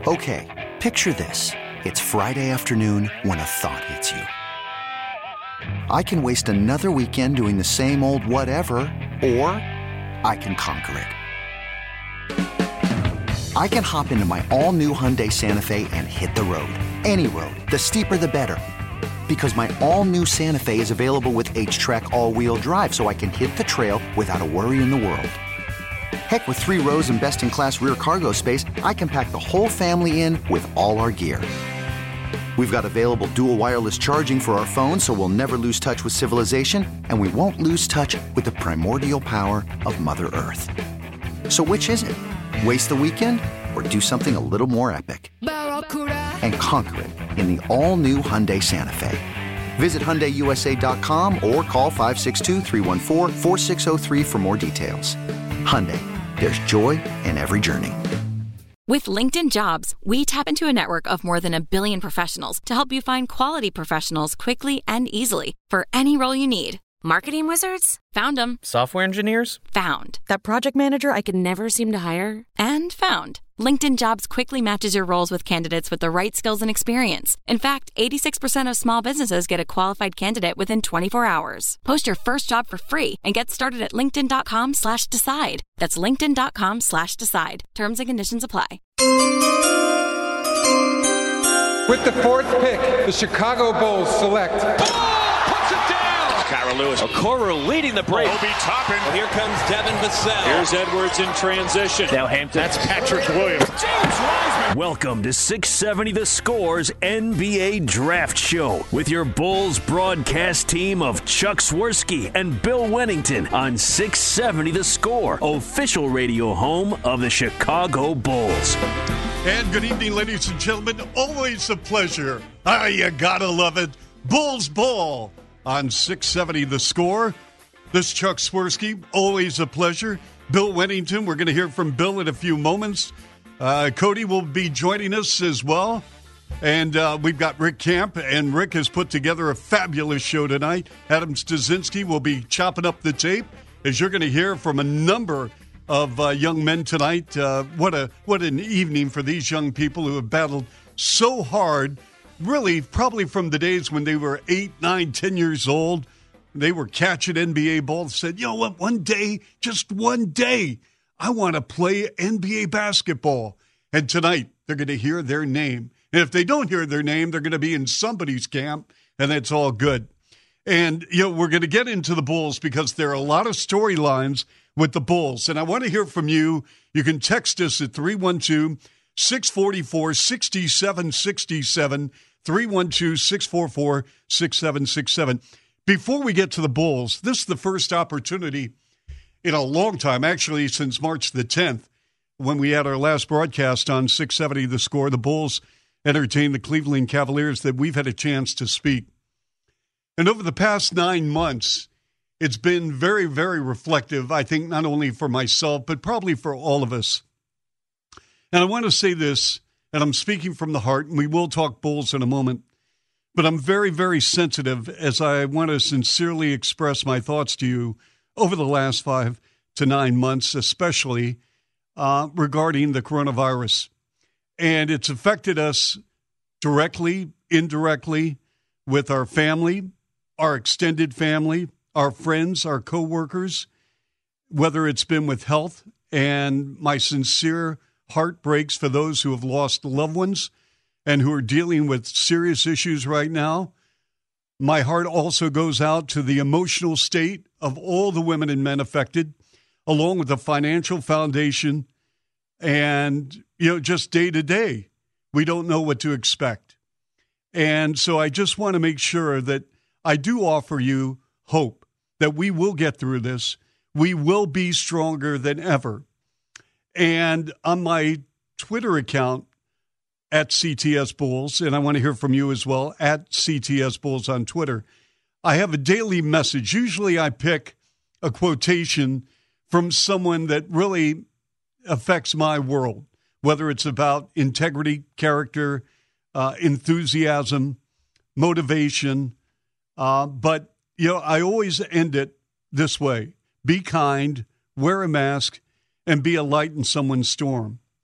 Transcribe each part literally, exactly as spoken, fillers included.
Okay, picture this. It's Friday afternoon when a thought hits you. I can waste another weekend doing the same old whatever, or I can conquer it. I can hop into my all-new Hyundai Santa Fe and hit the road. Any road. The steeper, the better. Because my all-new Santa Fe is available with H-Track all-wheel drive, so I can hit the trail without a worry in the world. Heck, with three rows and best-in-class rear cargo space, I can pack the whole family in with all our gear. We've got available dual wireless charging for our phones, so we'll never lose touch with civilization, and we won't lose touch with the primordial power of Mother Earth. So which is it? Waste the weekend or do something a little more epic? And conquer it in the all-new Hyundai Santa Fe. Visit Hyundai U S A dot com or call five six two, three one four, four six zero three for more details. Hyundai, there's joy in every journey. With LinkedIn Jobs, we tap into a network of more than a billion professionals to help you find quality professionals quickly and easily for any role you need. Marketing wizards? Found them. Software engineers? Found. That project manager I could never seem to hire? And found. LinkedIn Jobs quickly matches your roles with candidates with the right skills and experience. In fact, eighty-six percent of small businesses get a qualified candidate within twenty-four hours. Post your first job for free and get started at linkedin.com slash decide. That's linkedin.com slash decide. Terms and conditions apply. With the fourth pick, the Chicago Bulls select. Kyra Lewis. Okoro leading the break. Obi Toppin. Well, here comes Devin Vassell. Here's Edwards in transition. Now Hampton. That's Patrick Williams. James Wiseman. Welcome to six seventy The Score's N B A Draft Show with your Bulls broadcast team of Chuck Swirsky and Bill Wennington on six seventy The Score, official radio home of the Chicago Bulls. And good evening, ladies and gentlemen. Always a pleasure. Ah, you gotta love it. Bulls Ball on six seventy The Score. This is Chuck Swirsky. Always a pleasure. Bill Wennington. We're going to hear from Bill in a few moments. Uh, Cody will be joining us as well. And uh, we've got Rick Camp, and Rick has put together a fabulous show tonight. Adam Stasinski will be chopping up the tape, as you're going to hear from a number of uh, young men tonight. Uh, what a what an evening for these young people who have battled so hard. Really, probably from the days when they were eight, nine, ten years old, they were catching N B A balls, said, you know what, one day, just one day, I want to play N B A basketball. And tonight, they're going to hear their name. And if they don't hear their name, they're going to be in somebody's camp, and that's all good. And, you know, we're going to get into the Bulls because there are a lot of storylines with the Bulls. And I want to hear from you. You can text us at three one two, six four four, six seven six seven, three one two, six four four, six seven six seven. Before we get to the Bulls, this is the first opportunity in a long time, actually since March the tenth, when we had our last broadcast on six seventy The Score. The Bulls entertained the Cleveland Cavaliers, that we've had a chance to speak. And over the past nine months, it's been very, very reflective, I think, not only for myself, but probably for all of us. And I want to say this, and I'm speaking from the heart, and we will talk Bulls in a moment, but I'm very, very sensitive as I want to sincerely express my thoughts to you over the last five to nine months, especially uh, regarding the coronavirus. And it's affected us directly, indirectly, with our family, our extended family, our friends, our coworkers, whether it's been with health, and my sincere heart breaks for those who have lost loved ones and who are dealing with serious issues right now. My heart also goes out to the emotional state of all the women and men affected, along with the financial foundation, and, you know, just day to day, we don't know what to expect. And so I just want to make sure that I do offer you hope that we will get through this. We will be stronger than ever. And on my Twitter account, at C T S Bulls, and I want to hear from you as well, at C T S Bulls on Twitter, I have a daily message. Usually I pick a quotation from someone that really affects my world, whether it's about integrity, character, uh, enthusiasm, motivation. Uh, but, you know, I always end it this way. Be kind, wear a mask, and be a light in someone's storm.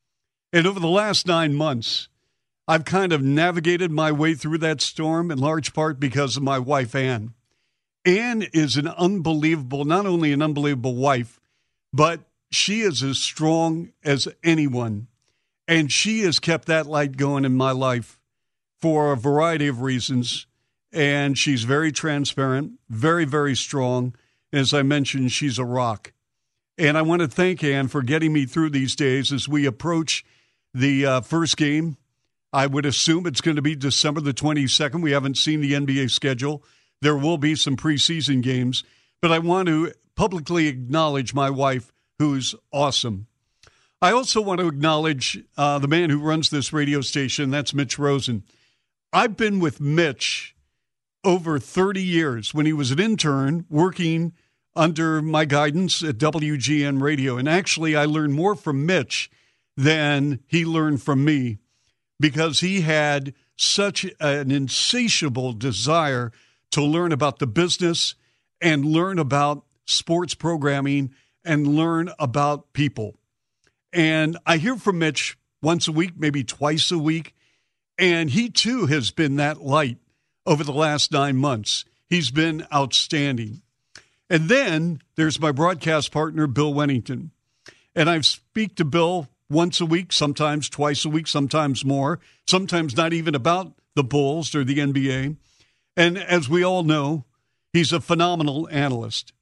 And over the last nine months, I've kind of navigated my way through that storm in large part because of my wife, Ann. Ann is an unbelievable, not only an unbelievable wife, but she is as strong as anyone. And she has kept that light going in my life for a variety of reasons. And she's very transparent, very, very strong. As I mentioned, she's a rock. And I want to thank Ann for getting me through these days as we approach the uh, first game. I would assume it's going to be December the twenty-second. We haven't seen the N B A schedule. There will be some preseason games. But I want to publicly acknowledge my wife, who's awesome. I also want to acknowledge uh, the man who runs this radio station. That's Mitch Rosen. I've been with Mitch over thirty years when he was an intern working under my guidance at W G N Radio. And actually, I learned more from Mitch than he learned from me because he had such an insatiable desire to learn about the business and learn about sports programming and learn about people. And I hear from Mitch once a week, maybe twice a week, and he too has been that light over the last nine months. He's been outstanding. And then there's my broadcast partner, Bill Wennington. And I speak to Bill once a week, sometimes twice a week, sometimes more, sometimes not even about the Bulls or the N B A. And as we all know, he's a phenomenal analyst.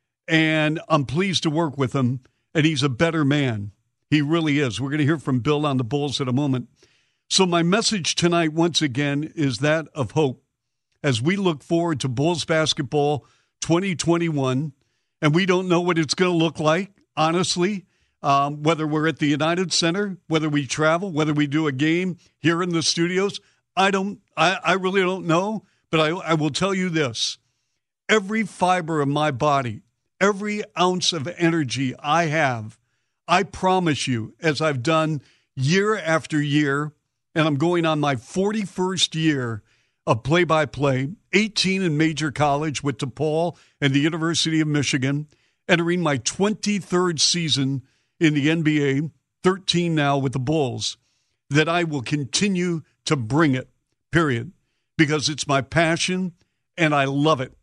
And I'm pleased to work with him, and he's a better man. He really is. We're going to hear from Bill on the Bulls in a moment. So my message tonight, once again, is that of hope as we look forward to Bulls basketball twenty twenty-one, and we don't know what it's going to look like, honestly, um, whether we're at the United Center, whether we travel, whether we do a game here in the studios. I don't, I, I really don't know, but I, I will tell you this. Every fiber of my body, every ounce of energy I have, I promise you, as I've done year after year, and I'm going on my forty-first year of play-by-play, eighteen in major college with DePaul and the University of Michigan, entering my twenty-third season in the N B A, thirteen now with the Bulls, that I will continue to bring it, period, because it's my passion and I love it.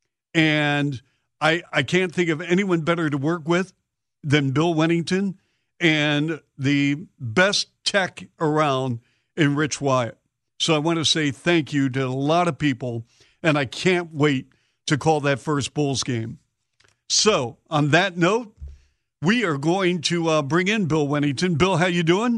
And I, I can't think of anyone better to work with than Bill Wennington and the best tech around in Rich Wyatt. So I want to say thank you to a lot of people, and I can't wait to call that first Bulls game. So on that note, we are going to uh, bring in Bill Wennington. Bill, how you doing?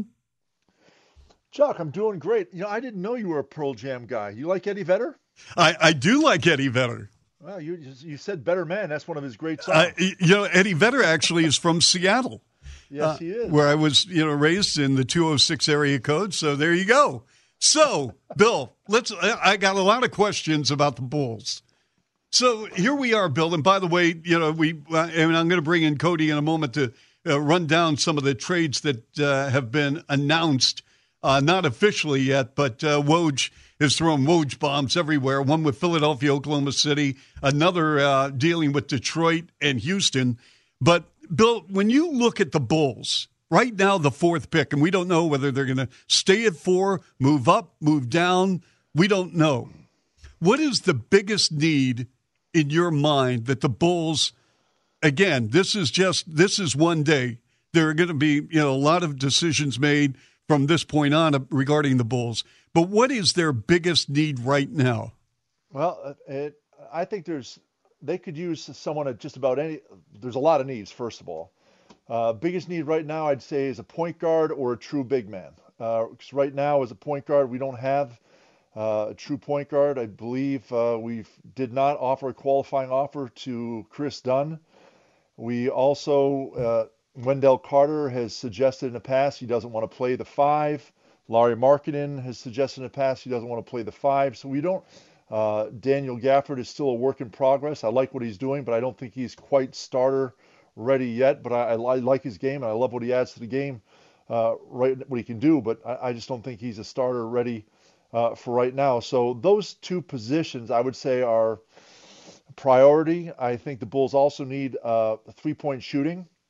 Chuck, I'm doing great. You know, I didn't know you were a Pearl Jam guy. You like Eddie Vedder? I, I do like Eddie Vedder. Well, you you said Better Man. That's one of his great songs. Uh, you know, Eddie Vedder actually is from Seattle. Yes, uh, he is. Where I was, you know, raised in the two oh six area code. So there you go. So, Bill, let's. I got a lot of questions about the Bulls. So here we are, Bill. And by the way, you know, we. Uh, and I'm going to bring in Cody in a moment to uh, run down some of the trades that uh, have been announced, uh, not officially yet, but uh, Woj is throwing Woj bombs everywhere. One with Philadelphia, Oklahoma City, another uh, dealing with Detroit and Houston. But Bill, when you look at the Bulls. Right now, the fourth pick, and we don't know whether they're going to stay at four, move up, move down. We don't know. What is the biggest need in your mind that the Bulls, again, this is just, this is one day. There are going to be, you know, a lot of decisions made from this point on regarding the Bulls. But what is their biggest need right now? Well, it, I think there's, they could use someone at just about any, there's a lot of needs, first of all. Uh, biggest need right now, I'd say, is a point guard or a true big man. Uh, 'cause right now, as a point guard, we don't have uh, a true point guard. I believe uh, we did not offer a qualifying offer to Chris Dunn. We also, uh, Wendell Carter has suggested in the past he doesn't want to play the five. Larry Markkinen has suggested in the past he doesn't want to play the five. So we don't. Uh, Daniel Gafford is still a work in progress. I like what he's doing, but I don't think he's quite starter ready yet, but I, I like his game, and I love what he adds to the game, uh, right, what he can do, but I, I just don't think he's a starter ready uh, for right now. So those two positions, I would say, are priority. I think the Bulls also need uh, three-point shooting.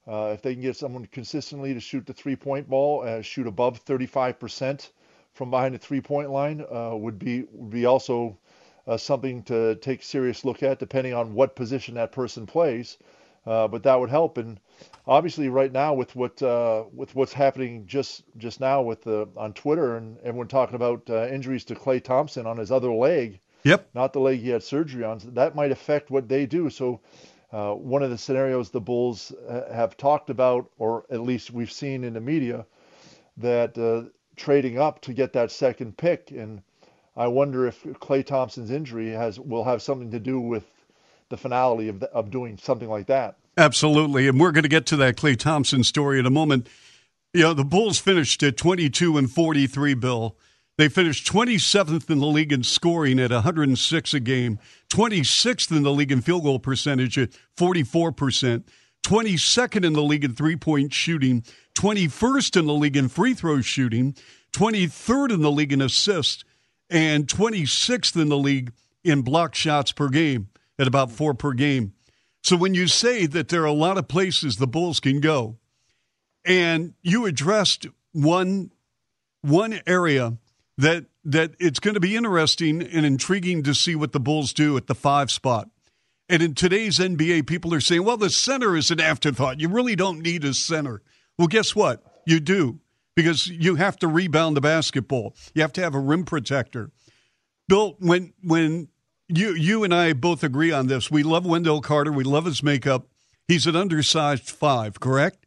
Uh, if they can get someone consistently to shoot the three-point ball, uh, shoot above thirty-five percent from behind the three-point line, uh, would be would be also uh, something to take a serious look at, depending on what position that person plays. Uh, but that would help. And obviously, right now, with what uh, with what's happening just just now with the on Twitter and everyone talking about uh, injuries to Klay Thompson on his other leg, yep, not the leg he had surgery on, that might affect what they do. So. Uh, one of the scenarios the Bulls uh, have talked about, or at least we've seen in the media, that uh, trading up to get that second pick. And I wonder if Klay Thompson's injury has will have something to do with the finality of, the, of doing something like that. Absolutely. And we're going to get to that Klay Thompson story in a moment. You know, the Bulls finished at twenty-two and forty-three, Bill. They finished twenty-seventh in the league in scoring at one hundred six a game, twenty-sixth in the league in field goal percentage at forty-four percent, twenty-second in the league in three-point shooting, twenty-first in the league in free throw shooting, twenty-third in the league in assists, and twenty-sixth in the league in block shots per game at about four per game. So when you say that there are a lot of places the Bulls can go, and you addressed one one area that that it's going to be interesting and intriguing to see what the Bulls do at the five spot. And in today's N B A, people are saying, well, the center is an afterthought. You really don't need a center. Well, guess what? You do, because you have to rebound the basketball. You have to have a rim protector. Bill, when when you you and I both agree on this, we love Wendell Carter. We love his makeup. He's an undersized five, correct?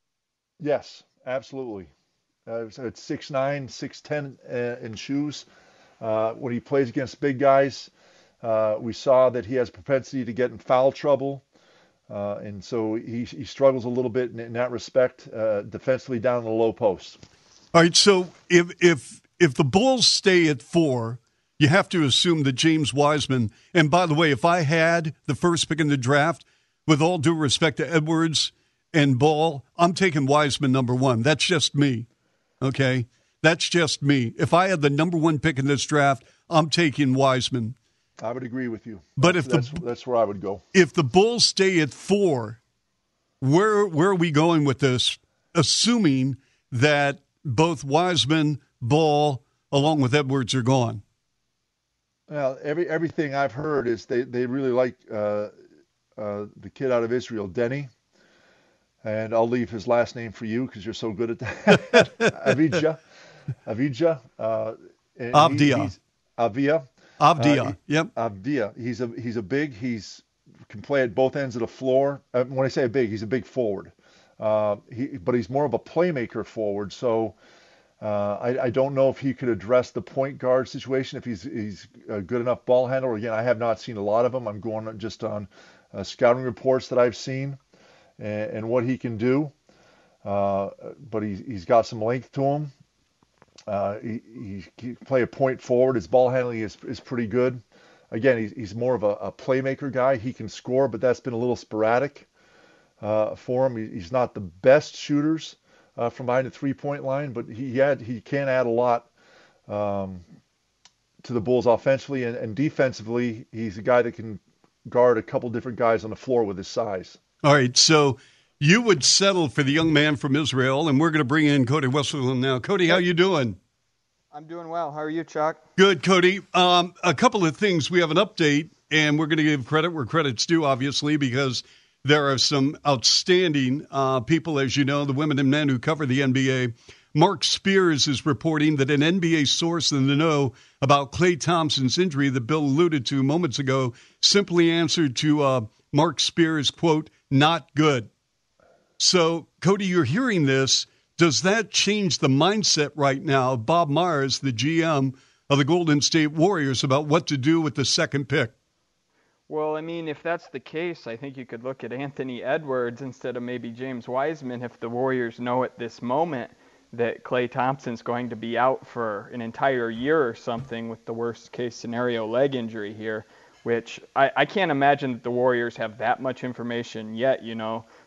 Yes, absolutely. Uh, it's six nine, six ten uh, in shoes. Uh, when he plays against big guys, uh, we saw that he has propensity to get in foul trouble. Uh, and so he, he struggles a little bit in, in that respect, uh, defensively down in the low post. All right, so if if if the Bulls stay at four, you have to assume that James Wiseman, and by the way, if I had the first pick in the draft, with all due respect to Edwards and Ball, I'm taking Wiseman number one. That's just me. Okay, that's just me. If I had the number one pick in this draft, I'm taking Wiseman. I would agree with you. But that's, if the, that's, that's where I would go. If the Bulls stay at four, where where are we going with this? Assuming that both Wiseman, Ball, along with Edwards, are gone. Well, every everything I've heard is they they really like uh, uh, the kid out of Israel, Denny. And I'll leave his last name for you because you're so good at that. Avdija. Avdija. Uh, Avdija. He, Avdija. Avdija. Uh, yep. Avdija. He's a he's a big. He's can play at both ends of the floor. Uh, when I say big, he's a big forward. Uh, he, but he's more of a playmaker forward. So uh, I, I don't know if he could address the point guard situation if he's he's a good enough ball handler. Again, I have not seen a lot of him. I'm going just on uh, scouting reports that I've seen. And, and what he can do, uh, but he's he's got some length to him. Uh, he, he he play a point forward. His ball handling is is pretty good. Again, he's he's more of a, a playmaker guy. He can score, but that's been a little sporadic uh, for him. He, he's not the best shooters uh, from behind the three-point line, but he had he can add a lot um, to the Bulls offensively and, and defensively. He's a guy that can guard a couple different guys on the floor with his size. All right, so you would settle for the young man from Israel, and we're going to bring in Cody Westerlund now. Cody, how you doing? I'm doing well. How are you, Chuck? Good, Cody. Um, a couple of things. We have an update, and we're going to give credit where credit's due, obviously, because there are some outstanding uh, people, as you know, the women and men who cover the N B A. Mark Spears is reporting that an N B A source in the know about Klay Thompson's injury that Bill alluded to moments ago simply answered to uh, Mark Spears, quote, not good. So, Cody, you're hearing this. Does that change the mindset right now of Bob Myers, the G M of the Golden State Warriors, about what to do with the second pick? Well, I mean, if that's the case, I think you could look at Anthony Edwards instead of maybe James Wiseman if the Warriors know at this moment that Klay Thompson's going to be out for an entire year or something with the worst-case scenario leg injury here, which I, I can't imagine that the Warriors have that much information yet, you know.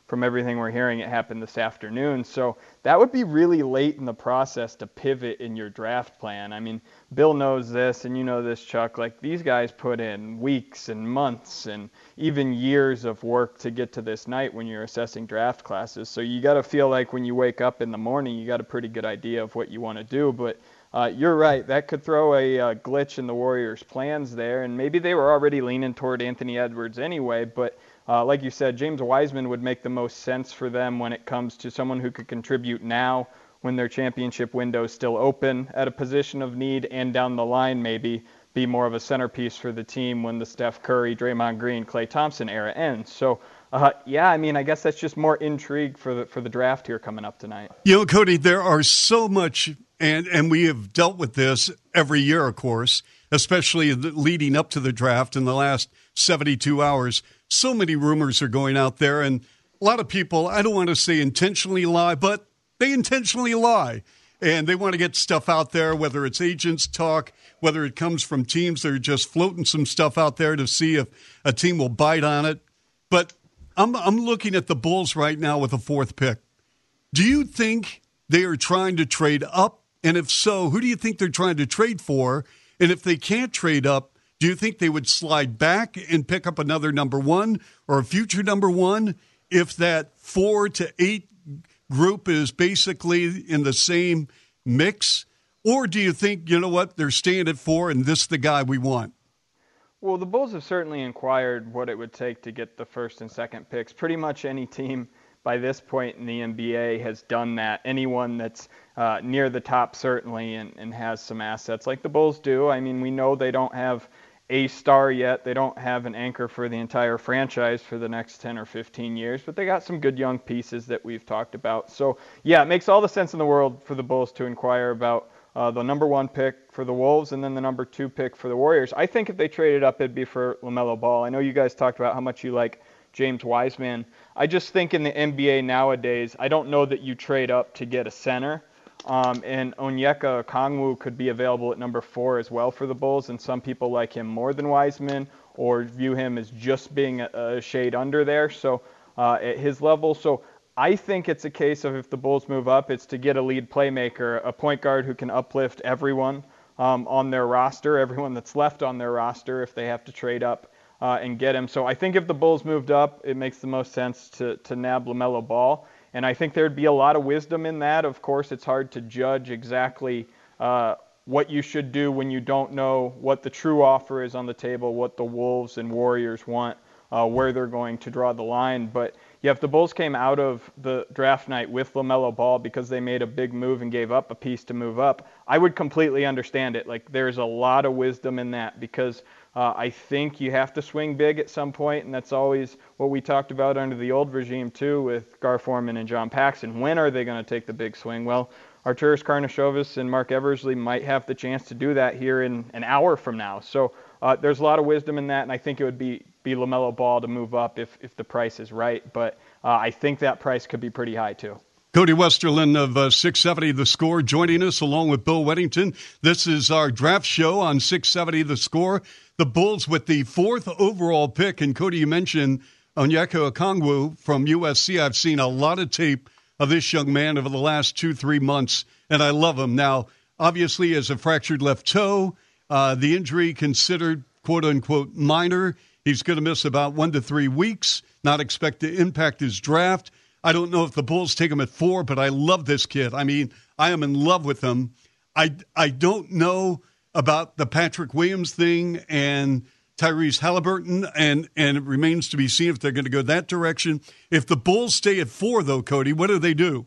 from everything we're hearing, it happened this afternoon. So that would be really late in the process to pivot in your draft plan. I mean, Bill knows this, and you know this, Chuck. Like, these guys put in weeks and months and even years of work to get to this night when you're assessing draft classes. So you got to feel like when you wake up in the morning, you got a pretty good idea of what you want to do. But uh, you're right, that could throw a uh, glitch in the Warriors' plans there. And maybe they were already leaning toward Anthony Edwards anyway, but Uh, like you said, James Wiseman would make the most sense for them when it comes to someone who could contribute now when their championship window is still open at a position of need, and down the line maybe be more of a centerpiece for the team when the Steph Curry, Draymond Green, Klay Thompson era ends. So, uh, yeah, I mean, I guess that's just more intrigue for the for the draft here coming up tonight. You know, Cody, there are so much, and, and we have dealt with this every year, of course, especially leading up to the draft in the last seventy-two hours. So many rumors are going out there, and a lot of people, I don't want to say intentionally lie, but they intentionally lie. And they want to get stuff out there, whether it's agents talk, whether it comes from teams that are just floating some stuff out there to see if a team will bite on it. But I'm I'm looking at the Bulls right now with a fourth pick. Do you think they are trying to trade up? And if so, who do you think they're trying to trade for? And if they can't trade up, do you think they would slide back and pick up another number one or a future number one if that four to eight group is basically in the same mix? Or do you think, you know what, they're staying at four and this is the guy we want? Well, the Bulls have certainly inquired what it would take to get the first and second picks. Pretty much any team by this point in the N B A has done that. Anyone that's uh, near the top certainly and, and has some assets like the Bulls do. I mean, we know they don't have a star yet. They don't have an anchor for the entire franchise for the next ten or fifteen years, but they got some good young pieces that we've talked about. So, yeah, it makes all the sense in the world for the Bulls to inquire about uh, the number one pick for the Wolves and then the number two pick for the Warriors. I think if they traded up, it'd be for LaMelo Ball. I know you guys talked about how much you like James Wiseman. I just think in the N B A nowadays, I don't know that you trade up to get a center. Um, and Onyeka Okongwu could be available at number four as well for the Bulls, and some people like him more than Wiseman or view him as just being a, a shade under there, so uh, at his level. So I think it's a case of if the Bulls move up, it's to get a lead playmaker, a point guard who can uplift everyone um, on their roster, everyone that's left on their roster if they have to trade up uh, and get him. So I think if the Bulls moved up, it makes the most sense to, to nab LaMelo Ball. And I think there'd be a lot of wisdom in that. Of course, it's hard to judge exactly uh, what you should do when you don't know what the true offer is on the table, what the Wolves and Warriors want, uh, where they're going to draw the line. But yeah, if the Bulls came out of the draft night with LaMelo Ball because they made a big move and gave up a piece to move up, I would completely understand it. Like, there's a lot of wisdom in that because Uh, I think you have to swing big at some point, and that's always what we talked about under the old regime, too, with Gar Forman and John Paxson. When are they going to take the big swing? Well, Arturas Karnisovas and Mark Eversley might have the chance to do that here in an hour from now. So uh, there's a lot of wisdom in that, and I think it would be, be LaMelo Ball to move up if, if the price is right. But uh, I think that price could be pretty high, too. Cody Westerlund of uh, six seventy The Score joining us along with Bill Weddington. This is our draft show on six seventy The Score. The Bulls with the fourth overall pick. And Cody, you mentioned Onyeka Okongwu from U S C. I've seen a lot of tape of this young man over the last two, three months, and I love him. Now, obviously, as a fractured left toe, uh, the injury considered quote-unquote minor. He's going to miss about one to three weeks, not expect to impact his draft. I don't know if the Bulls take him at four, but I love this kid. I mean, I am in love with him. I, I don't know about the Patrick Williams thing and Tyrese Halliburton, and, and it remains to be seen if they're going to go that direction. If the Bulls stay at four, though, Cody, what do they do?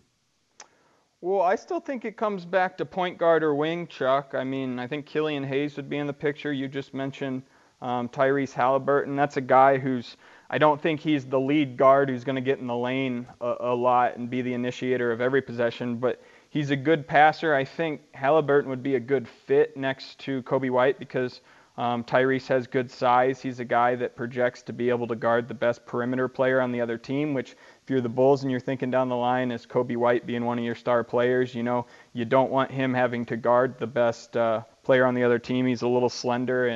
Well, I still think it comes back to point guard or wing, Chuck. I mean, I think Killian Hayes would be in the picture. You just mentioned um, Tyrese Halliburton. That's a guy who's, I don't think he's the lead guard who's going to get in the lane a, a lot and be the initiator of every possession, but he's a good passer. I think Halliburton would be a good fit next to Coby White because um, Tyrese has good size. He's a guy that projects to be able to guard the best perimeter player on the other team, which if you're the Bulls and you're thinking down the line as Coby White being one of your star players, you know, you don't want him having to guard the best uh, player on the other team. He's a little slender and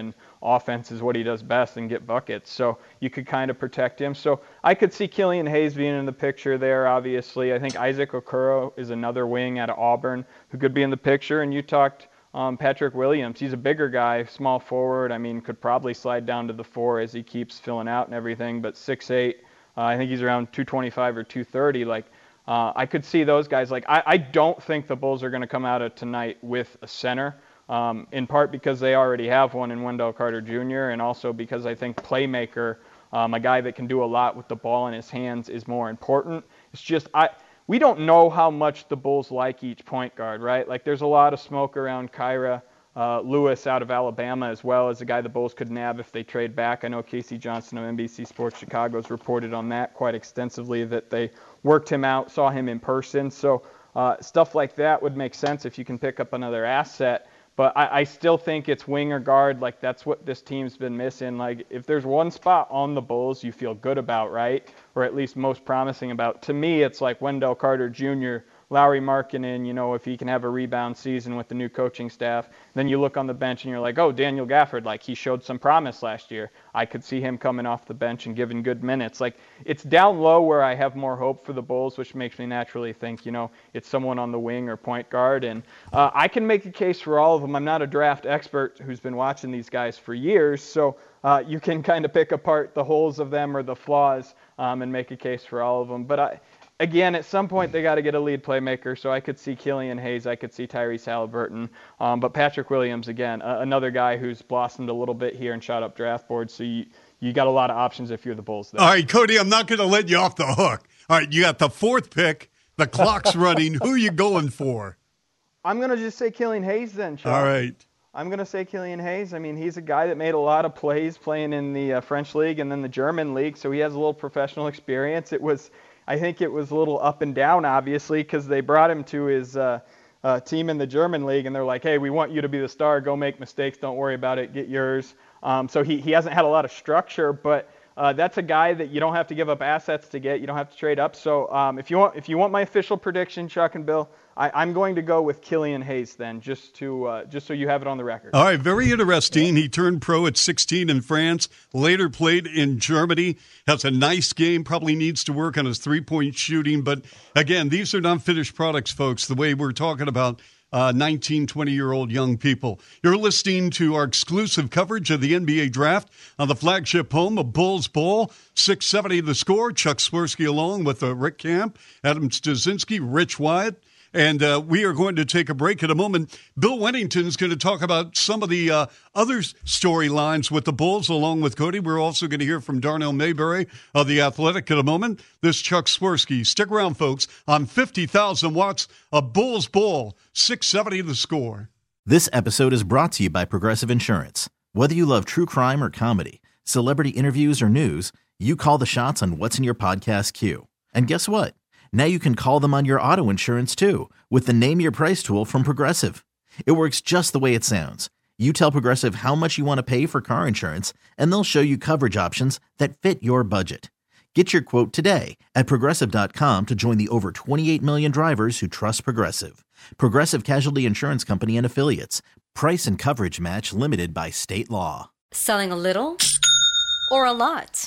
offense is what he does best and get buckets. So you could kind of protect him. So I could see Killian Hayes being in the picture there, obviously. I think Isaac Okoro is another wing out of Auburn who could be in the picture. And you talked um, Patrick Williams. He's a bigger guy, small forward. I mean, could probably slide down to the four as he keeps filling out and everything. But six eight, uh, I think he's around two twenty-five or two thirty. Like, uh, I could see those guys. Like, I, I don't think the Bulls are going to come out of tonight with a center. Um, in part because they already have one in Wendell Carter Junior, and also because I think playmaker, um, a guy that can do a lot with the ball in his hands, is more important. It's just I we don't know how much the Bulls like each point guard, right? Like, there's a lot of smoke around Kyra uh, Lewis out of Alabama, as well as a guy the Bulls could nab if they trade back. I know Casey Johnson of N B C Sports Chicago has reported on that quite extensively, that they worked him out, saw him in person. So uh, stuff like that would make sense if you can pick up another asset. But I, I still think it's wing or guard. Like, that's what this team's been missing. Like, if there's one spot on the Bulls you feel good about, right, or at least most promising about, to me it's like Wendell Carter Junior, Lauri Markkanen, you know, if he can have a rebound season with the new coaching staff. Then you look on the bench and you're like, oh, Daniel Gafford, like, he showed some promise last year. I could see him coming off the bench and giving good minutes. Like, it's down low where I have more hope for the Bulls, which makes me naturally think, you know, it's someone on the wing or point guard. And uh, I can make a case for all of them. I'm not a draft expert who's been watching these guys for years, so uh, you can kind of pick apart the holes of them or the flaws um, and make a case for all of them. But I Again, at some point they got to get a lead playmaker, so I could see Killian Hayes, I could see Tyrese Halliburton, um, but Patrick Williams, again, uh, another guy who's blossomed a little bit here and shot up draft boards, so you, you got a lot of options if you're the Bulls there. All right, Cody, I'm not going to let you off the hook. All right, you got the fourth pick, the clock's running. Who are you going for? I'm going to just say Killian Hayes then, Sean. All right. I'm going to say Killian Hayes. I mean, he's a guy that made a lot of plays playing in the uh, French League and then the German League, so he has a little professional experience. It was... I think it was a little up and down, obviously, because they brought him to his uh, uh, team in the German league, and they're like, hey, we want you to be the star. Go make mistakes. Don't worry about it. Get yours. Um, so he, he hasn't had a lot of structure, but uh, that's a guy that you don't have to give up assets to get. You don't have to trade up. So um, if you want if you want my official prediction, Chuck and Bill, I, I'm going to go with Killian Hayes then, just to uh, just so you have it on the record. All right, very interesting. He turned pro at sixteen in France, later played in Germany, has a nice game, probably needs to work on his three-point shooting. But, again, these are not finished products, folks, the way we're talking about uh, nineteen, twenty-year-old young people. You're listening to our exclusive coverage of the N B A Draft on the flagship home of Bulls Bowl, six seventy The Score. Chuck Swirsky along with uh, Rick Camp, Adam Stasinski, Rich Wyatt. And uh, we are going to take a break in a moment. Bill Wennington is going to talk about some of the uh, other storylines with the Bulls, along with Cody. We're also going to hear from Darnell Mayberry of The Athletic in a moment. This is Chuck Swirsky. Stick around, folks, on fifty thousand watts of Bulls Bowl, six seventy The Score. This episode is brought to you by Progressive Insurance. Whether you love true crime or comedy, celebrity interviews or news, you call the shots on what's in your podcast queue. And guess what? Now you can call them on your auto insurance, too, with the Name Your Price tool from Progressive. It works just the way it sounds. You tell Progressive how much you want to pay for car insurance, and they'll show you coverage options that fit your budget. Get your quote today at Progressive dot com to join the over twenty-eight million drivers who trust Progressive. Progressive Casualty Insurance Company and Affiliates. Price and coverage match limited by state law. Selling a little or a lot?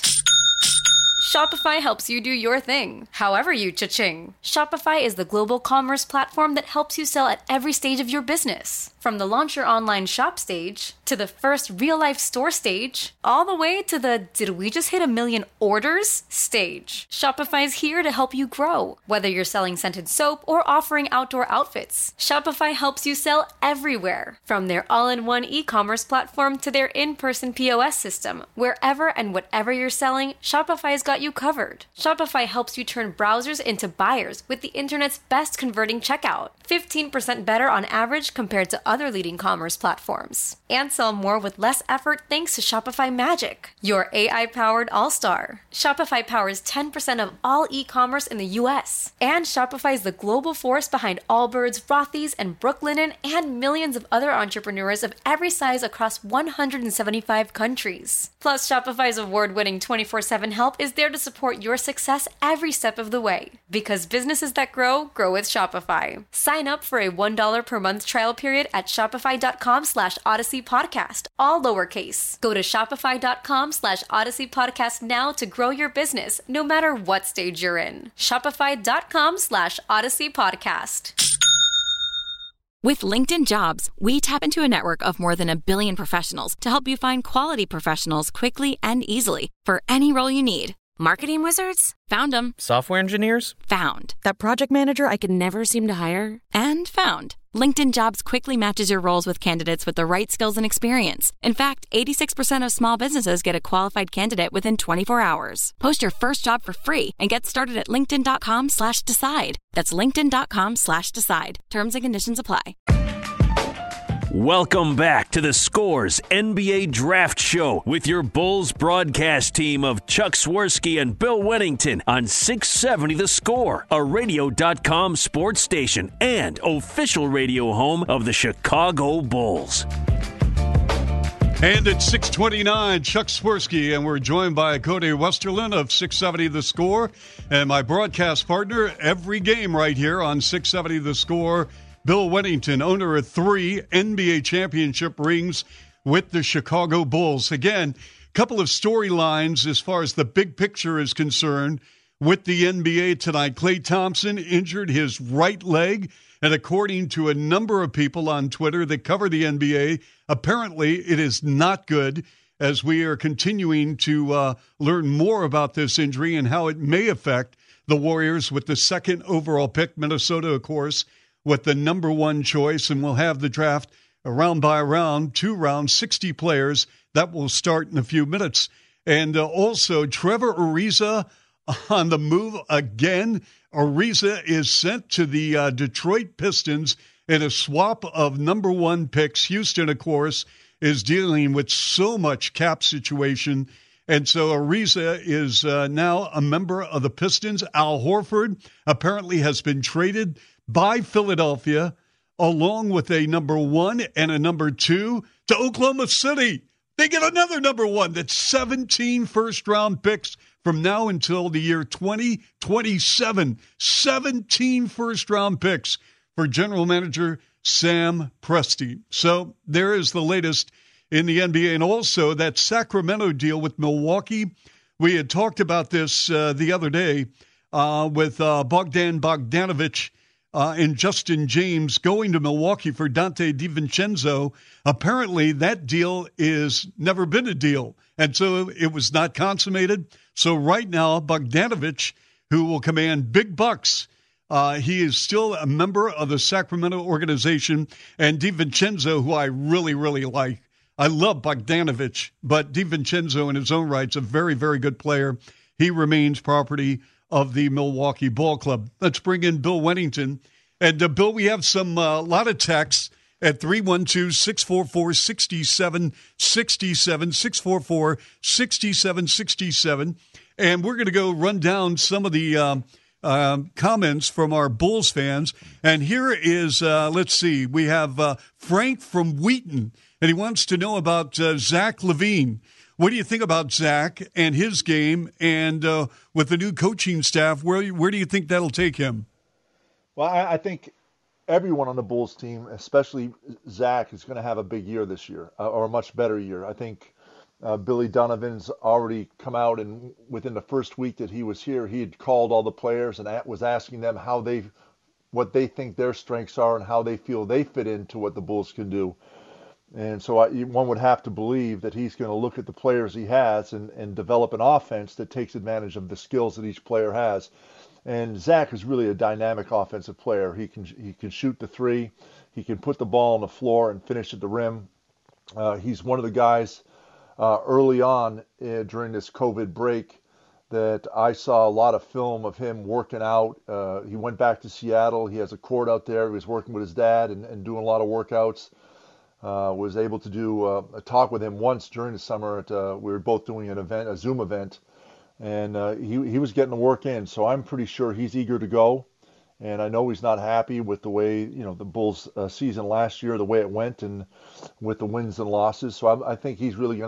Shopify helps you do your thing, however you cha-ching. Shopify is the global commerce platform that helps you sell at every stage of your business. From the launch your online shop stage, to the first real-life store stage, all the way to the did we just hit a million orders stage. Shopify's here to help you grow. Whether you're selling scented soap or offering outdoor outfits, Shopify helps you sell everywhere. From their all-in-one e-commerce platform to their in-person P O S system, wherever and whatever you're selling, Shopify's got you covered. Shopify helps you turn browsers into buyers with the internet's best converting checkout. fifteen percent better on average compared to other leading commerce platforms. And sell more with less effort thanks to Shopify Magic, your A I-powered all-star. Shopify powers ten percent of all e-commerce in the U S. And Shopify is the global force behind Allbirds, Rothy's, and Brooklinen, and millions of other entrepreneurs of every size across one hundred seventy-five countries. Plus, Shopify's award-winning twenty-four seven help is there there to support your success every step of the way. Because businesses that grow, grow with Shopify. Sign up for a one dollar per month trial period at shopify.com slash Odyssey Podcast, all lowercase. Go to shopify.com slash Odyssey Podcast now to grow your business, no matter what stage you're in. Shopify.com slash Odyssey Podcast. With LinkedIn Jobs, we tap into a network of more than a billion professionals to help you find quality professionals quickly and easily for any role you need. Marketing wizards? Found them. Software engineers? Found. That project manager I could never seem to hire? And found. LinkedIn Jobs quickly matches your roles with candidates with the right skills and experience. In fact, eighty-six percent of small businesses get a qualified candidate within twenty-four hours. Post your first job for free and get started at linkedin.com slash decide. That's linkedin.com slash decide. Terms and conditions apply. Welcome back to the Scores N B A Draft Show with your Bulls broadcast team of Chuck Swirsky and Bill Wennington on six seventy The Score, a radio dot com sports station and official radio home of the Chicago Bulls. And at six twenty-nine, Chuck Swirsky, and we're joined by Cody Westerlin of six seventy The Score, and my broadcast partner every game right here on six seventy The Score, Bill Wennington, owner of three N B A championship rings with the Chicago Bulls. Again, a couple of storylines as far as the big picture is concerned with the N B A tonight. Klay Thompson injured his right leg, and according to a number of people on Twitter that cover the N B A, apparently it is not good, as we are continuing to uh, learn more about this injury and how it may affect the Warriors with the second overall pick. Minnesota, of course, with the number one choice, and we'll have the draft round by round, two rounds, sixty players. That will start in a few minutes. And uh, also, Trevor Ariza on the move again. Ariza is sent to the uh, Detroit Pistons in a swap of number one picks. Houston, of course, is dealing with so much cap situation. And so Ariza is uh, now a member of the Pistons. Al Horford apparently has been traded by Philadelphia, along with a number one and a number two, to Oklahoma City. They get another number one. That's seventeen first-round picks from now until the year twenty twenty-seven. seventeen first-round picks for general manager Sam Presti. So there is the latest in the N B A. And also that Sacramento deal with Milwaukee. We had talked about this uh, the other day uh, with uh, Bogdan Bogdanović Uh, and Justin James going to Milwaukee for Dante DiVincenzo. Apparently, that deal is never been a deal, and so it was not consummated. So right now, Bogdanović, who will command big bucks, uh, he is still a member of the Sacramento organization, and DiVincenzo, who I really, really like. I love Bogdanović, but DiVincenzo in his own right is a very, very good player. He remains property of the Milwaukee Ball Club. Let's bring in Bill Wennington. And, uh, Bill, we have some a uh, lot of texts at three one two, six four four, six seven six seven, six four four, six seven six seven. And we're going to go run down some of the uh, uh, comments from our Bulls fans. And here is, uh, let's see, we have uh, Frank from Wheaton, and he wants to know about uh, Zach LaVine. What do you think about Zach and his game, and uh, with the new coaching staff, where where do you think that'll take him? Well, I, I think everyone on the Bulls team, especially Zach, is going to have a big year this year, uh, or a much better year. I think uh, Billy Donovan's already come out, and within the first week that he was here, he had called all the players and was asking them how they, what they think their strengths are and how they feel they fit into what the Bulls can do. And so I, one would have to believe that he's going to look at the players he has and, and develop an offense that takes advantage of the skills that each player has. And Zach is really a dynamic offensive player. He can he can shoot the three. He can put the ball on the floor and finish at the rim. Uh, he's one of the guys uh, early on uh, during this COVID break that I saw a lot of film of him working out. Uh, he went back to Seattle. He has a court out there. He was working with his dad and, and doing a lot of workouts. Uh, was able to do uh, a talk with him once during the summer. At, uh, we were both doing an event, a Zoom event, and uh, he he was getting the work in. So I'm pretty sure he's eager to go. And I know he's not happy with the way, you know, the Bulls uh, season last year, the way it went, and with the wins and losses. So I, I think he's really going to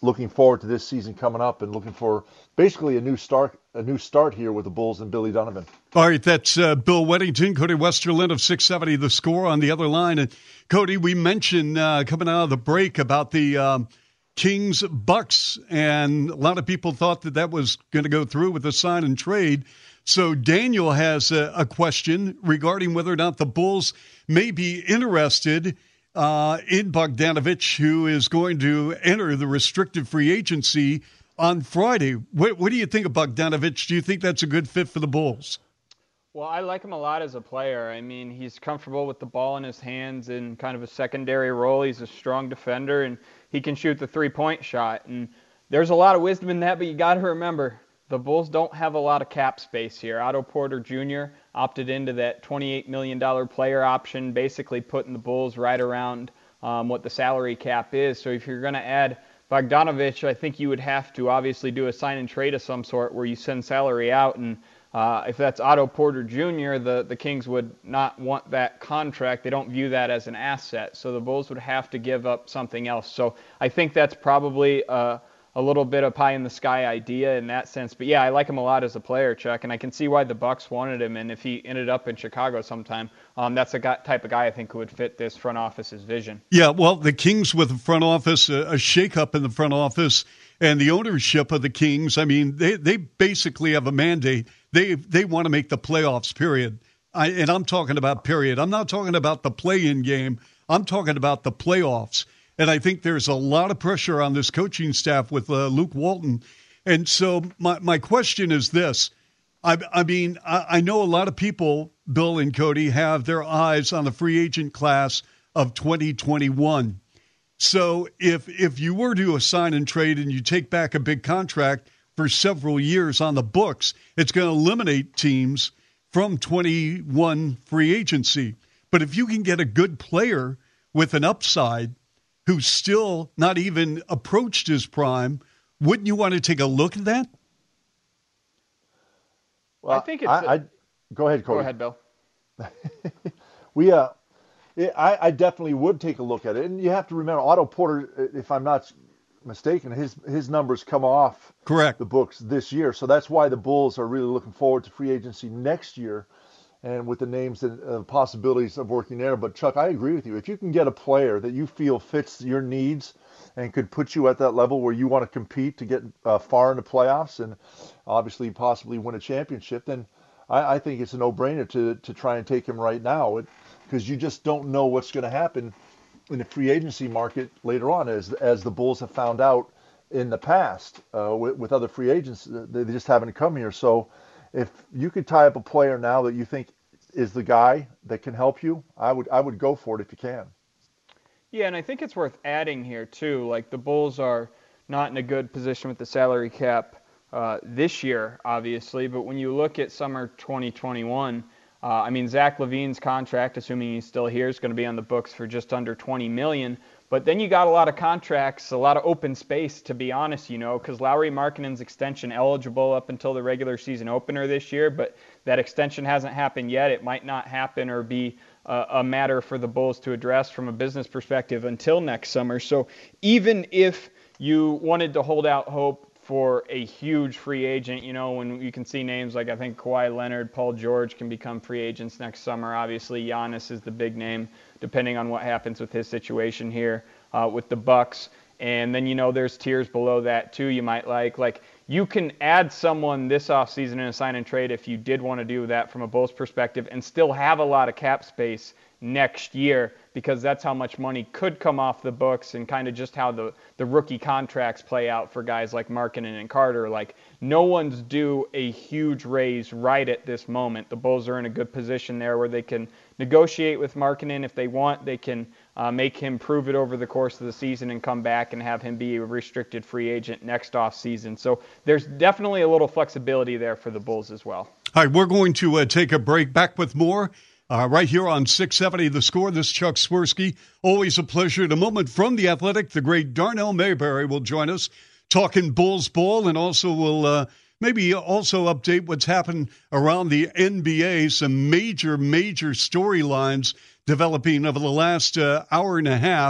looking forward to this season coming up and looking for basically a new start, a new start here with the Bulls and Billy Donovan. All right, that's uh, Bill Wennington, Cody Westerlund of six seventy The Score on the other line. And Cody, we mentioned uh, coming out of the break about the um, Kings Bucks, and a lot of people thought that that was going to go through with the sign and trade. So Daniel has a, a question regarding whether or not the Bulls may be interested uh, in Bogdanovich, who is going to enter the restricted free agency on Friday. What, what do you think of Bogdanovich? Do you think that's a good fit for the Bulls? Well, I like him a lot as a player. I mean, he's comfortable with the ball in his hands in kind of a secondary role. He's a strong defender, and he can shoot the three-point shot. And there's a lot of wisdom in that, but you got to remember, the Bulls don't have a lot of cap space here. Otto Porter Junior opted into that twenty-eight million dollars player option, basically putting the Bulls right around um, what the salary cap is. So if you're going to add Bogdanovich, I think you would have to obviously do a sign and trade of some sort where you send salary out, and Uh, if that's Otto Porter Junior, the, the Kings would not want that contract. They don't view that as an asset. So the Bulls would have to give up something else. So I think that's probably a, a little bit of pie-in-the-sky idea in that sense. But, yeah, I like him a lot as a player, Chuck, and I can see why the Bucks wanted him. And if he ended up in Chicago sometime, um, that's a guy, type of guy I think who would fit this front office's vision. Yeah, well, the Kings with the front office, a, a shakeup in the front office, and the ownership of the Kings, I mean, they, they basically have a mandate. They they want to make the playoffs, period. I, and I'm talking about period. I'm not talking about the play-in game. I'm talking about the playoffs. And I think there's a lot of pressure on this coaching staff with uh, Luke Walton. And so my, my question is this. I, I mean, I, I know a lot of people, Bill and Cody, have their eyes on the free agent class of twenty twenty-one. So if if you were to assign and trade and you take back a big contract for several years on the books, it's going to eliminate teams from twenty-one free agency. But if you can get a good player with an upside who's still not even approached his prime, wouldn't you want to take a look at that? Well, I think it's. I, a, I, go ahead, Cody. Go ahead, Bill. we uh, I, I definitely would take a look at it, and you have to remember Otto Porter. If I'm not mistaken, his his numbers come off correct the books this year, so that's why the Bulls are really looking forward to free agency next year, and with the names and uh, possibilities of working there. But Chuck, I agree with you. If you can get a player that you feel fits your needs and could put you at that level where you want to compete to get uh, far in the playoffs and obviously possibly win a championship, then I, I think it's a no-brainer to to try and take him right now, because you just don't know what's going to happen in the free agency market later on, as as the Bulls have found out in the past uh, with, with other free agents. They just haven't come here. So if you could tie up a player now that you think is the guy that can help you, I would I would go for it if you can. Yeah, and I think it's worth adding here too. Like, the Bulls are not in a good position with the salary cap uh, this year, obviously, but when you look at summer twenty twenty-one, Uh, I mean, Zach LaVine's contract, assuming he's still here, is going to be on the books for just under twenty million dollars. But then you got a lot of contracts, a lot of open space, to be honest, you know, because Lauri Markkanen's extension eligible up until the regular season opener this year, but that extension hasn't happened yet. It might not happen or be uh, a matter for the Bulls to address from a business perspective until next summer. So even if you wanted to hold out hope for a huge free agent, you know, when you can see names like, I think, Kawhi Leonard, Paul George can become free agents next summer. Obviously, Giannis is the big name, depending on what happens with his situation here uh, with the Bucks. And then, you know, there's tiers below that, too, you might like. Like, you can add someone this offseason in a sign and trade if you did want to do that from a Bulls perspective and still have a lot of cap space next year, because that's how much money could come off the books and kind of just how the, the rookie contracts play out for guys like Markkanen and Carter. Like, no one's due a huge raise right at this moment. The Bulls are in a good position there where they can negotiate with Markkanen if they want. They can uh, make him prove it over the course of the season and come back and have him be a restricted free agent next off season. So there's definitely a little flexibility there for the Bulls as well. All right, we're going to uh, take a break. Back with more. Uh, right here on six seventy The Score, this is Chuck Swirsky. Always a pleasure. In a moment from The Athletic, the great Darnell Mayberry will join us talking Bulls ball, and also will uh, maybe also update what's happened around the N B A. Some major, major storylines developing over the last uh, hour and a half.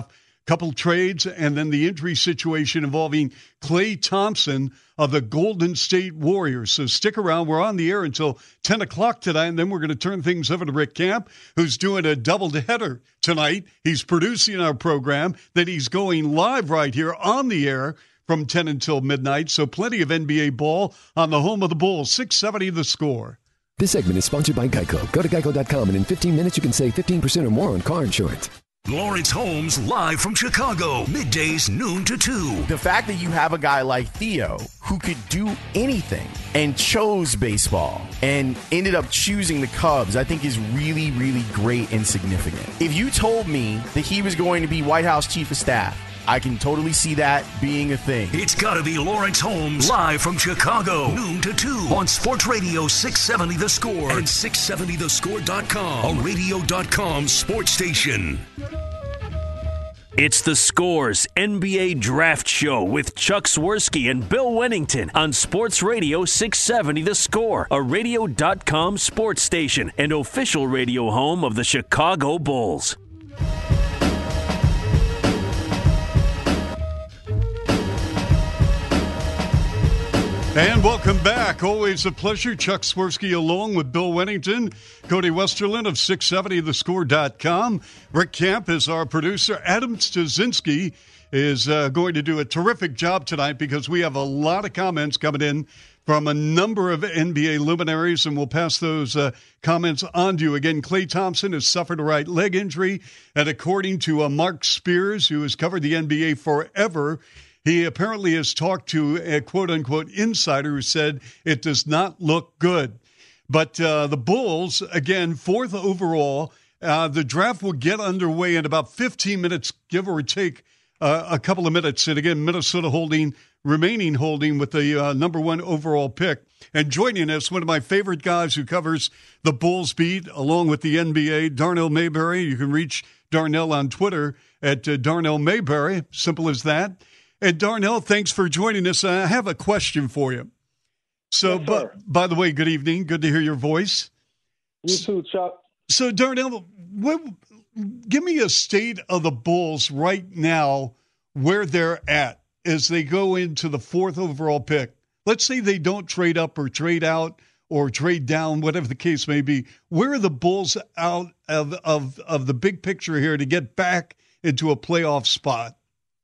couple trades, and then the injury situation involving Klay Thompson of the Golden State Warriors. So stick around. We're on the air until ten o'clock tonight, and then we're going to turn things over to Rick Camp, who's doing a doubleheader tonight. He's producing our program, then he's going live right here on the air from ten until midnight. So plenty of N B A ball on the home of the Bulls, six seventy The Score. This segment is sponsored by Geico. Go to geico dot com, and in fifteen minutes, you can save fifteen percent or more on car insurance. Lawrence Holmes live from Chicago, middays noon to two. The fact that you have a guy like Theo who could do anything and chose baseball and ended up choosing the Cubs, I think is really, really great and significant. If you told me that he was going to be White House Chief of Staff, I can totally see that being a thing. It's got to be Lawrence Holmes live from Chicago, noon to two on Sports Radio six seventy The Score and six seventy the score dot com, a radio dot com sports station. It's The Score's N B A Draft Show with Chuck Swirsky and Bill Wennington on Sports Radio six seventy The Score, a radio dot com sports station and official radio home of the Chicago Bulls. And welcome back. Always a pleasure. Chuck Swirsky along with Bill Wennington, Cody Westerlin of six seventy the score dot com. Rick Camp is our producer. Adam Stasinski is uh, going to do a terrific job tonight because we have a lot of comments coming in from a number of N B A luminaries, and we'll pass those uh, comments on to you. Again, Klay Thompson has suffered a right leg injury, and according to uh, Mark Spears, who has covered the N B A forever, he apparently has talked to a quote-unquote insider who said it does not look good. But uh, the Bulls, again, fourth overall, uh, the draft will get underway in about fifteen minutes, give or take uh, a couple of minutes. And again, Minnesota holding, remaining holding with the uh, number one overall pick. And joining us, one of my favorite guys who covers the Bulls beat, along with the N B A, Darnell Mayberry. You can reach Darnell on Twitter at uh, Darnell Mayberry. Simple as that. And Darnell, thanks for joining us. I have a question for you. So, yes, but, by the way, good evening. Good to hear your voice. You too, Chuck. So, Darnell, what, give me a state of the Bulls right now where they're at as they go into the fourth overall pick. Let's say they don't trade up or trade out or trade down, whatever the case may be. Where are the Bulls out of, of, of the big picture here to get back into a playoff spot?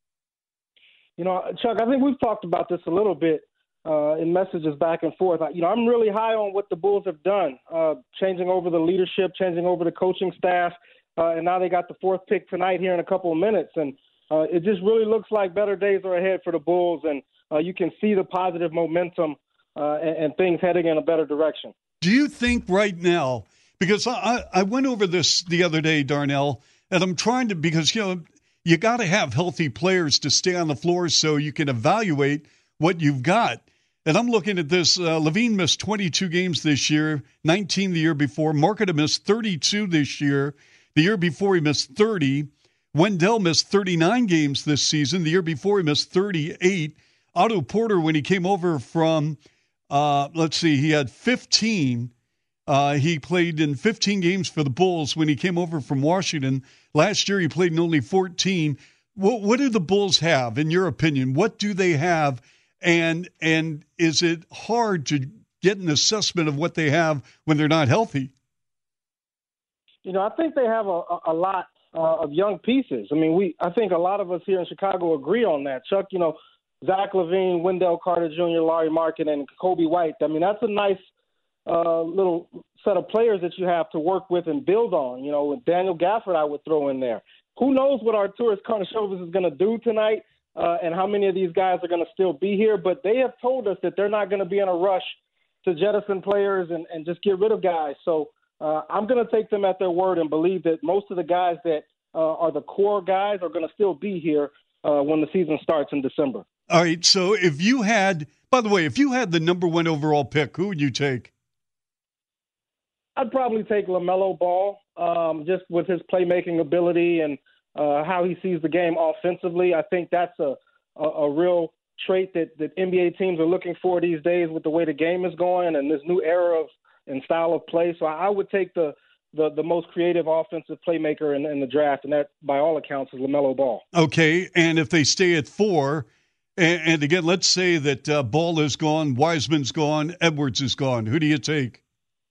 You know, Chuck, I think we've talked about this a little bit uh, in messages back and forth. You know, I'm really high on what the Bulls have done, uh, changing over the leadership, changing over the coaching staff, uh, and now they got the fourth pick tonight here in a couple of minutes. And uh, it just really looks like better days are ahead for the Bulls, and uh, you can see the positive momentum uh, and, and things heading in a better direction. Do you think right now, because I, I went over this the other day, Darnell, and I'm trying to, because, you know, you got to have healthy players to stay on the floor so you can evaluate what you've got. And I'm looking at this. Uh, Levine missed twenty-two games this year, nineteen the year before. Markkanen missed thirty-two this year. The year before he missed thirty. Wendell missed thirty-nine games this season. The year before he missed thirty-eight. Otto Porter, when he came over from, uh, let's see, he had fifteen. Uh, he played in fifteen games for the Bulls when he came over from Washington. Last year, he played in only fourteen. What, what do the Bulls have, in your opinion? What do they have, and and is it hard to get an assessment of what they have when they're not healthy? You know, I think they have a, a lot uh, of young pieces. I mean, we I think a lot of us here in Chicago agree on that. Chuck, you know, Zach LaVine, Wendell Carter Junior, Larry Markkanen, and Kobe White. I mean, that's a nice uh, little set of players that you have to work with and build on. You know, with Daniel Gafford, I would throw in there. Who knows what Arturas Karnisovas is going to do tonight uh, and how many of these guys are going to still be here. But they have told us that they're not going to be in a rush to jettison players and, and just get rid of guys. So uh, I'm going to take them at their word and believe that most of the guys that uh, are the core guys are going to still be here uh, when the season starts in December. All right, so if you had, by the way, if you had the number one overall pick, who would you take? I'd probably take LaMelo Ball, um, just with his playmaking ability and uh, how he sees the game offensively. I think that's a, a, a real trait that, that N B A teams are looking for these days with the way the game is going and this new era of and style of play. So I would take the the, the most creative offensive playmaker in, in the draft, and that, by all accounts, is LaMelo Ball. Okay, and if they stay at four, and, and again, let's say that uh, Ball is gone, Wiseman's gone, Edwards is gone, who do you take?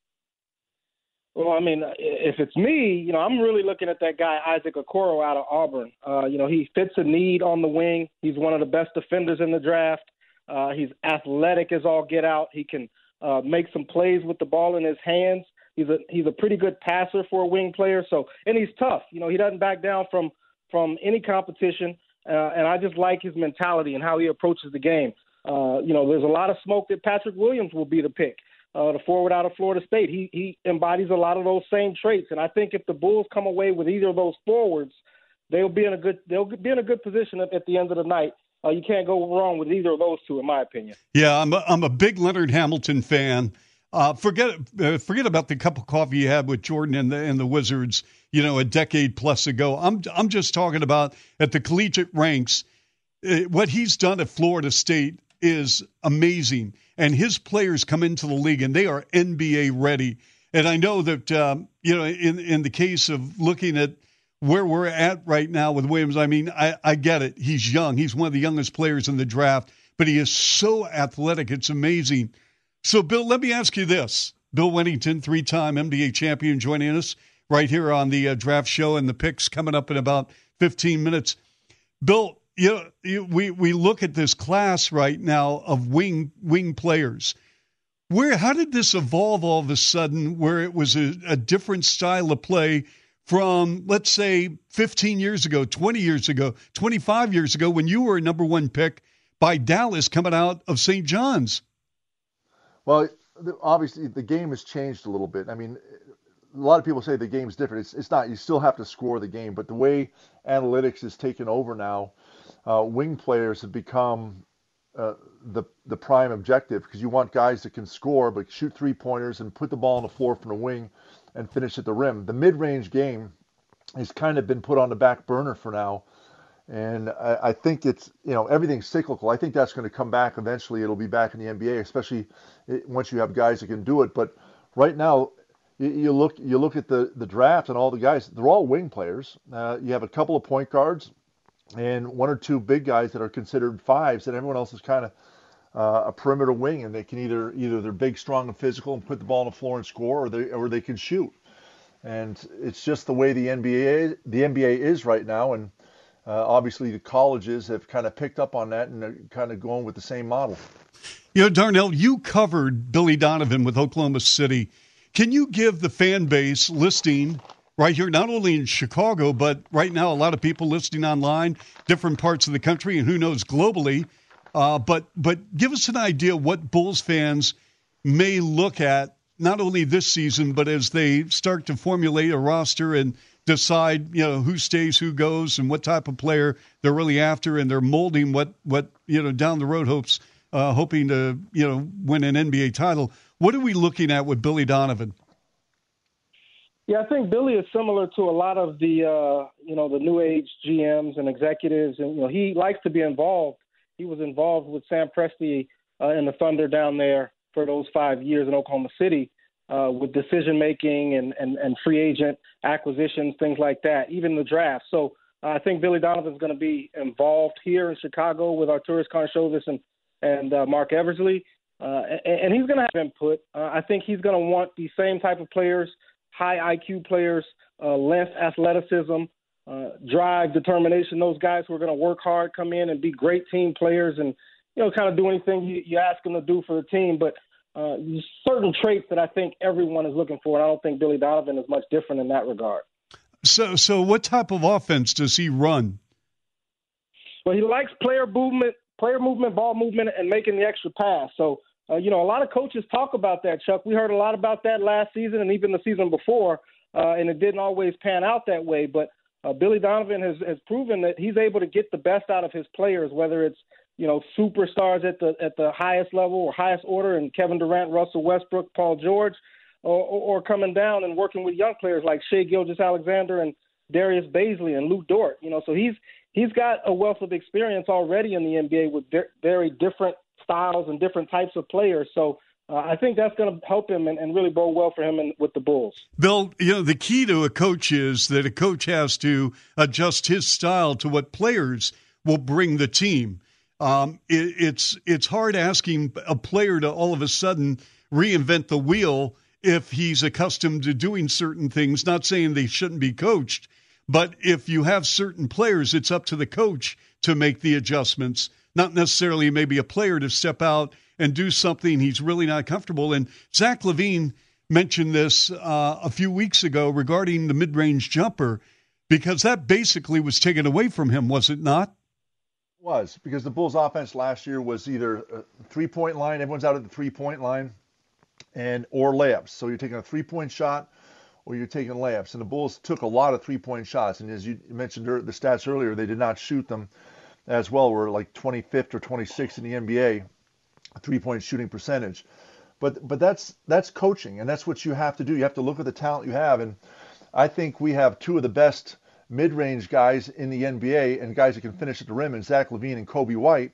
Well, I mean, if it's me, you know, I'm really looking at that guy, Isaac Okoro, out of Auburn. Uh, you know, he fits a need on the wing. He's one of the best defenders in the draft. Uh, he's athletic as all get out. He can uh, make some plays with the ball in his hands. He's a he's a pretty good passer for a wing player. So, and he's tough. You know, he doesn't back down from from any competition. Uh, and I just like his mentality and how he approaches the game. Uh, you know, there's a lot of smoke that Patrick Williams will be the pick. Uh, the forward out of Florida State. He he embodies a lot of those same traits, and I think if the Bulls come away with either of those forwards, they'll be in a good they'll be in a good position at, at the end of the night. Uh, you can't go wrong with either of those two, in my opinion. Yeah, I'm a, I'm a big Leonard Hamilton fan. Uh, forget uh, forget about the cup of coffee you had with Jordan and the and the Wizards, you know, a decade plus ago. I'm I'm just talking about at the collegiate ranks, uh, what he's done at Florida State is amazing. And his players come into the league, and they are N B A ready. And I know that, um, you know, in in the case of looking at where we're at right now with Williams, I mean, I, I get it. He's young. He's one of the youngest players in the draft, but he is so athletic. It's amazing. So, Bill, let me ask you this. Bill Wennington, three-time N B A champion, joining us right here on the uh, draft show, and the picks coming up in about fifteen minutes. Bill, You know, you, we we look at this class right now of wing wing players. Where how did this evolve all of a sudden? Where it was a, a different style of play from, let's say, fifteen years ago, twenty years ago, twenty-five years ago, when you were a number one pick by Dallas coming out of Saint John's. Well, obviously the game has changed a little bit. I mean, a lot of people say the game's different. It's it's not. You still have to score the game, but the way analytics is taken over now. Uh, wing players have become uh, the the prime objective because you want guys that can score but shoot three pointers and put the ball on the floor from the wing and finish at the rim. The mid-range game has kind of been put on the back burner for now, and I, I think it's you know everything's cyclical. I think that's going to come back eventually. It'll be back in the N B A, especially once you have guys that can do it. But right now, you, you look you look at the the draft and all the guys. They're all wing players. Uh, you have a couple of point guards. And one or two big guys that are considered fives, and everyone else is kind of uh, a perimeter wing, and they can either either they're big, strong, and physical, and put the ball on the floor and score, or they or they can shoot. And it's just the way the N B A the N B A is right now, and uh, obviously the colleges have kind of picked up on that and are kind of going with the same model. You know, Darnell, you covered Billy Donovan with Oklahoma City. Can you give the fan base listening right here, not only in Chicago, but right now a lot of people listening online, different parts of the country, and who knows globally. Uh, but but give us an idea what Bulls fans may look at, not only this season, but as they start to formulate a roster and decide, you know, who stays, who goes, and what type of player they're really after, and they're molding what, what you know, down the road hopes, uh, hoping to, you know, win an N B A title. What are we looking at with Billy Donovan? Yeah, I think Billy is similar to a lot of the, uh, you know, the new age G Ms and executives, and you know, he likes to be involved. He was involved with Sam Presti uh, and the Thunder down there for those five years in Oklahoma City uh, with decision making and, and, and free agent acquisitions, things like that, even the draft. So uh, I think Billy Donovan's going to be involved here in Chicago with Arturas Karnisovas and and uh, Mark Eversley, uh, and, and he's going to have input. Uh, I think he's going to want the same type of players. High I Q players, uh, length, athleticism, uh, drive, determination. Those guys who are going to work hard, come in and be great team players and, you know, kind of do anything you, you ask them to do for the team. But uh, certain traits that I think everyone is looking for, and I don't think Billy Donovan is much different in that regard. So, so what type of offense does he run? Well, he likes player movement, player movement, ball movement, and making the extra pass. So, Uh, you know, a lot of coaches talk about that, Chuck. We heard a lot about that last season and even the season before, uh, and it didn't always pan out that way. But uh, Billy Donovan has, has proven that he's able to get the best out of his players, whether it's, you know, superstars at the at the highest level or highest order, and Kevin Durant, Russell Westbrook, Paul George, or, or, or coming down and working with young players like Shai Gilgeous-Alexander and Darius Bazley and Lou Dort. You know, so he's he's got a wealth of experience already in the N B A with very different styles and different types of players. So uh, I think that's going to help him and, and really bode well for him in, with the Bulls. Bill, you know, the key to a coach is that a coach has to adjust his style to what players will bring the team. Um, it, it's it's hard asking a player to all of a sudden reinvent the wheel if he's accustomed to doing certain things. Not saying they shouldn't be coached, but if you have certain players, it's up to the coach to make the adjustments, not necessarily maybe a player to step out and do something he's really not comfortable in. Zach LaVine mentioned this uh, a few weeks ago regarding the mid-range jumper, because that basically was taken away from him, was it not? It was, because the Bulls' offense last year was either a three-point line, everyone's out at the three-point line, and or layups. So you're taking a three-point shot or you're taking layups. And the Bulls took a lot of three-point shots. And as you mentioned the stats earlier, they did not shoot them as well. We're like twenty-fifth or twenty-sixth in the N B A, three-point shooting percentage. But but that's that's coaching, and that's what you have to do. You have to look at the talent you have. And I think we have two of the best mid-range guys in the N B A and guys that can finish at the rim, and Zach LaVine and Kobe White.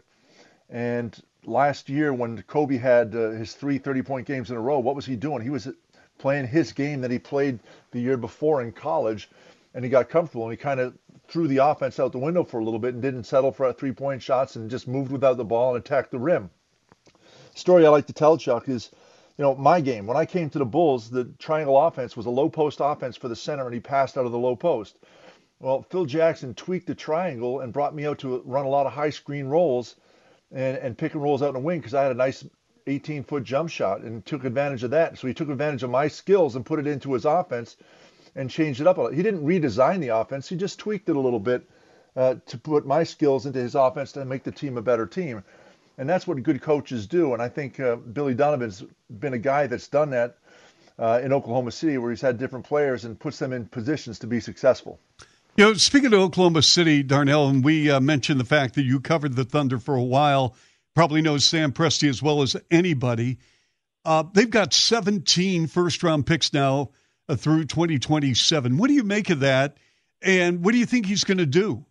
And last year when Kobe had uh, his three thirty-point games in a row, what was he doing? He was playing his game that he played the year before in college, and he got comfortable, and he kind of threw the offense out the window for a little bit and didn't settle for three-point shots and just moved without the ball and attacked the rim. Story I like to tell, Chuck, is, you know, my game. When I came to the Bulls, the triangle offense was a low post offense for the center, and he passed out of the low post. Well, Phil Jackson tweaked the triangle and brought me out to run a lot of high screen rolls and, and pick and rolls out in the wing because I had a nice eighteen-foot jump shot and took advantage of that. So he took advantage of my skills and put it into his offense and changed it up a lot. He didn't redesign the offense. He just tweaked it a little bit uh, to put my skills into his offense to make the team a better team. And that's what good coaches do. And I think uh, Billy Donovan's been a guy that's done that uh, in Oklahoma City, where he's had different players and puts them in positions to be successful. You know, speaking of Oklahoma City, Darnell, and we uh, mentioned the fact that you covered the Thunder for a while, probably knows Sam Presti as well as anybody. Uh, they've got seventeen first-round picks now uh, through twenty twenty-seven. What do you make of that, and what do you think he's going to do?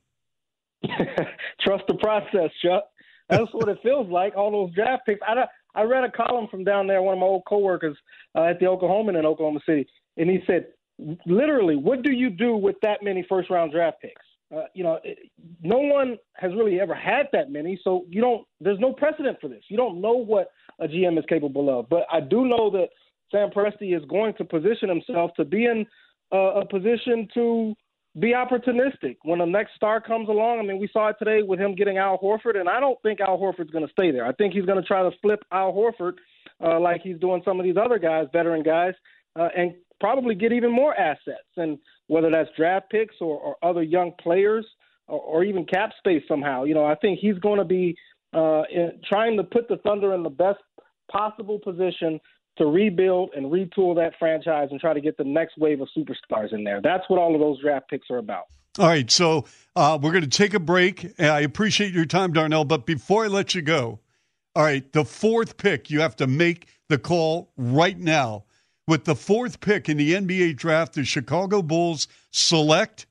Trust the process, Chuck. That's what it feels like, all those draft picks. I, I read a column from down there, one of my old coworkers uh, at the Oklahoman in Oklahoma City, and he said, literally, what do you do with that many first-round draft picks? Uh, you know, it, no one has really ever had that many, so you don't. There's no precedent for this. You don't know what a G M is capable of. But I do know that Sam Presti is going to position himself to be in uh, a position to be opportunistic when the next star comes along. I mean, we saw it today with him getting Al Horford, and I don't think Al Horford's going to stay there. I think he's going to try to flip Al Horford uh, like he's doing some of these other guys, veteran guys, uh, and probably get even more assets, and whether that's draft picks or, or other young players or, or even cap space somehow. You know, I think he's going to be uh, in, trying to put the Thunder in the best possible position to rebuild and retool that franchise and try to get the next wave of superstars in there. That's what all of those draft picks are about. All right, so uh, we're going to take a break. I appreciate your time, Darnell, but before I let you go, all right, the fourth pick, you have to make the call right now. With the fourth pick in the N B A draft, the Chicago Bulls select?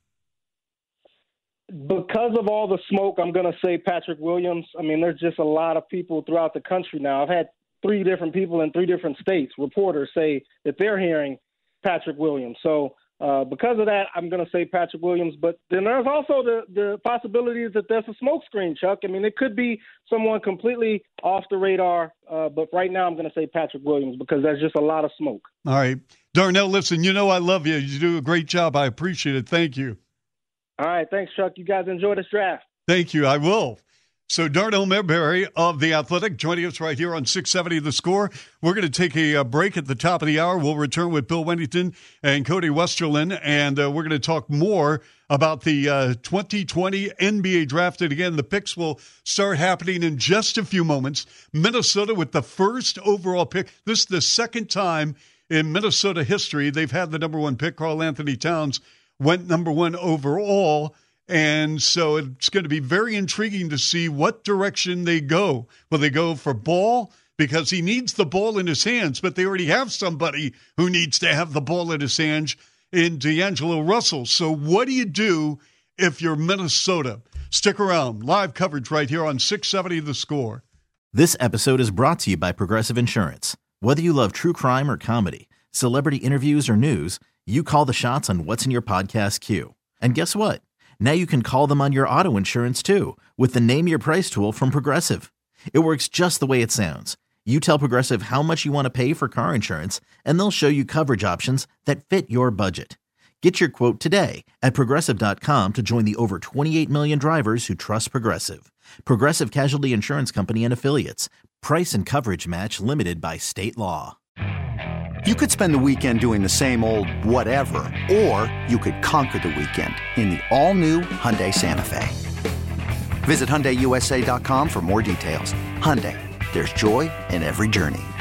Because of all the smoke, I'm going to say Patrick Williams. I mean, there's just a lot of people throughout the country now. I've had three different people in three different states, reporters, say that they're hearing Patrick Williams. So uh, because of that, I'm going to say Patrick Williams. But then there's also the, the possibility that there's a smoke screen, Chuck. I mean, it could be someone completely off the radar. Uh, but right now I'm going to say Patrick Williams because there's just a lot of smoke. All right. Darnell, listen, you know I love you. You do a great job. I appreciate it. Thank you. All right. Thanks, Chuck. You guys enjoy this draft. Thank you. I will. So Darnell Mayberry of The Athletic joining us right here on six seventy The Score. We're going to take a, a break at the top of the hour. We'll return with Bill Wennington and Cody Westerlin, and uh, we're going to talk more about the uh, twenty twenty N B A draft. And again, the picks will start happening in just a few moments. Minnesota with the first overall pick. This is the second time in Minnesota history they've had the number one pick. Karl Anthony Towns went number one overall. And so it's going to be very intriguing to see what direction they go. Will they go for Ball? Because he needs the ball in his hands, but they already have somebody who needs to have the ball in his hands in D'Angelo Russell. So what do you do if you're Minnesota? Stick around. Live coverage right here on six seventy The Score. This episode is brought to you by Progressive Insurance. Whether you love true crime or comedy, celebrity interviews or news, you call the shots on what's in your podcast queue. And guess what? Now you can call them on your auto insurance too with the Name Your Price tool from Progressive. It works just the way it sounds. You tell Progressive how much you want to pay for car insurance, and they'll show you coverage options that fit your budget. Get your quote today at Progressive dot com to join the over twenty-eight million drivers who trust Progressive. Progressive Casualty Insurance Company and Affiliates. Price and coverage match limited by state law. You could spend the weekend doing the same old whatever, or you could conquer the weekend in the all-new Hyundai Santa Fe. Visit Hyundai U S A dot com for more details. Hyundai, there's joy in every journey.